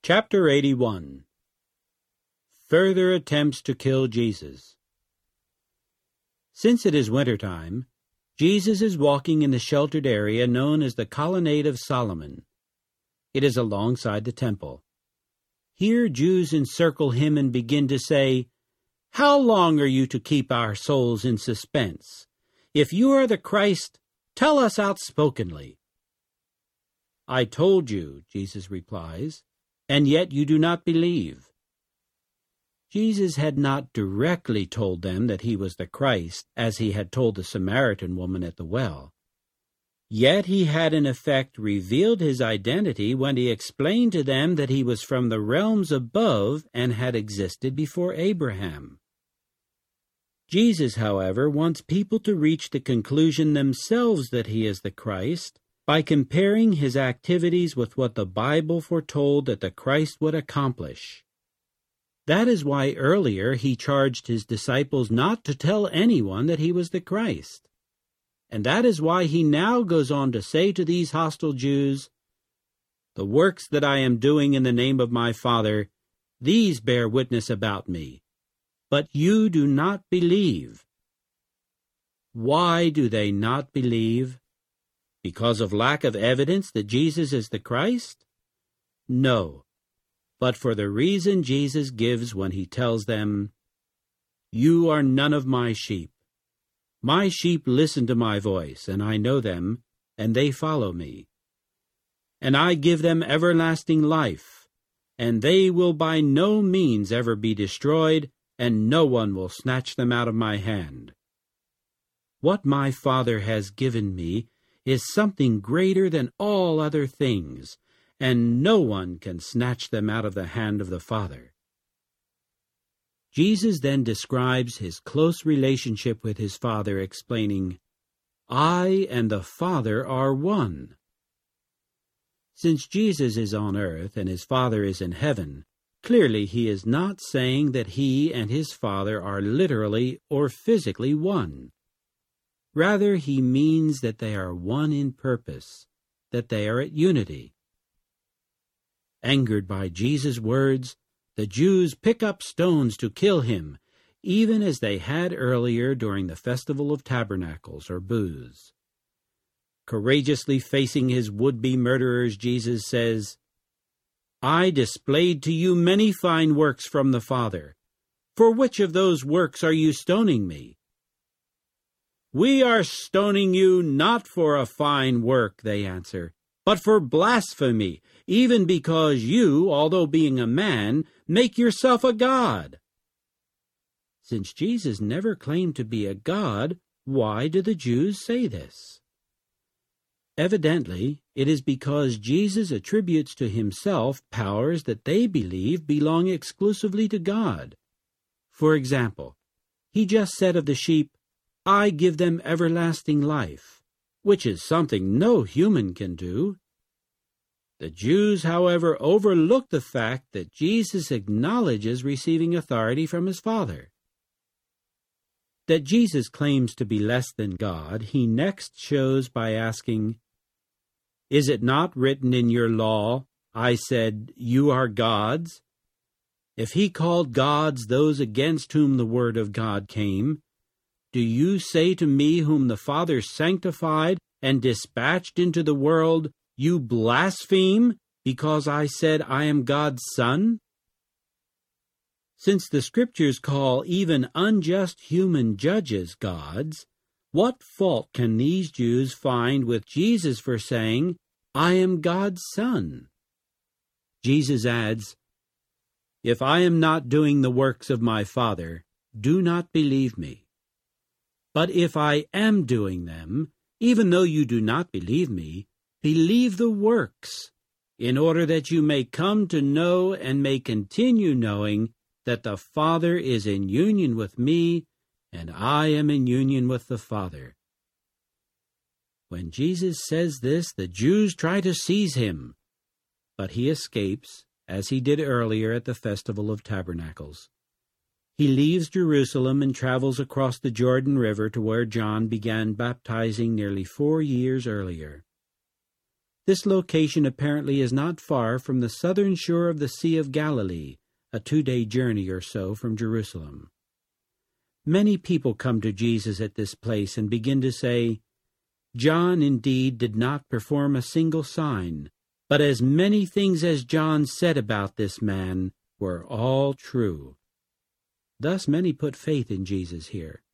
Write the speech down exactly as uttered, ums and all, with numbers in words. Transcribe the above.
Chapter eighty-one. Further Attempts to Kill Jesus. Since it is winter time, Jesus is walking in the sheltered area known as the Colonnade of Solomon. It is alongside the temple. Here Jews encircle him and begin to say, "How long are you to keep our souls in suspense? If you are the Christ, tell us outspokenly." "I told you," Jesus replies, "and yet you do not believe." Jesus had not directly told them that he was the Christ, as he had told the Samaritan woman at the well. Yet he had in effect revealed his identity when he explained to them that he was from the realms above and had existed before Abraham. Jesus, however, wants people to reach the conclusion themselves that he is the Christ by comparing his activities with what the Bible foretold that the Christ would accomplish. That is why earlier he charged his disciples not to tell anyone that he was the Christ. And that is why he now goes on to say to these hostile Jews, "The works that I am doing in the name of my Father, these bear witness about me, but you do not believe." Why do they not believe? Because of lack of evidence that Jesus is the Christ? No, but for the reason Jesus gives when he tells them, "You are none of my sheep. My sheep listen to my voice, and I know them, and they follow me. And I give them everlasting life, and they will by no means ever be destroyed, and no one will snatch them out of my hand. What my Father has given me is something greater than all other things, and no one can snatch them out of the hand of the Father." Jesus then describes his close relationship with his Father, explaining, "I and the Father are one." Since Jesus is on earth and his Father is in heaven, clearly he is not saying that he and his Father are literally or physically one. Rather, he means that they are one in purpose, that they are at unity. Angered by Jesus' words, the Jews pick up stones to kill him, even as they had earlier during the Festival of Tabernacles, or Booths. Courageously facing his would-be murderers, Jesus says, "I displayed to you many fine works from the Father. For which of those works are you stoning me?" "We are stoning you not for a fine work," they answer, "but for blasphemy, even because you, although being a man, make yourself a god." Since Jesus never claimed to be a god, why do the Jews say this? Evidently, it is because Jesus attributes to himself powers that they believe belong exclusively to God. For example, he just said of the sheep, "I give them everlasting life," which is something no human can do. The Jews, however, overlook the fact that Jesus acknowledges receiving authority from his Father. That Jesus claims to be less than God, he next shows by asking, "Is it not written in your law, I said, you are gods?" If he called gods those against whom the word of God came, do you say to me whom the Father sanctified and dispatched into the world, "You blaspheme because I said I am God's Son"? Since the Scriptures call even unjust human judges gods, what fault can these Jews find with Jesus for saying, "I am God's Son"? Jesus adds, "If I am not doing the works of my Father, do not believe me. But if I am doing them, even though you do not believe me, believe the works, in order that you may come to know and may continue knowing that the Father is in union with me, and I am in union with the Father." When Jesus says this, the Jews try to seize him, but he escapes, as he did earlier at the Festival of Tabernacles. He leaves Jerusalem and travels across the Jordan River to where John began baptizing nearly four years earlier. This location apparently is not far from the southern shore of the Sea of Galilee, a two-day journey or so from Jerusalem. Many people come to Jesus at this place and begin to say, "John indeed did not perform a single sign, but as many things as John said about this man were all true." Thus many put faith in Jesus here.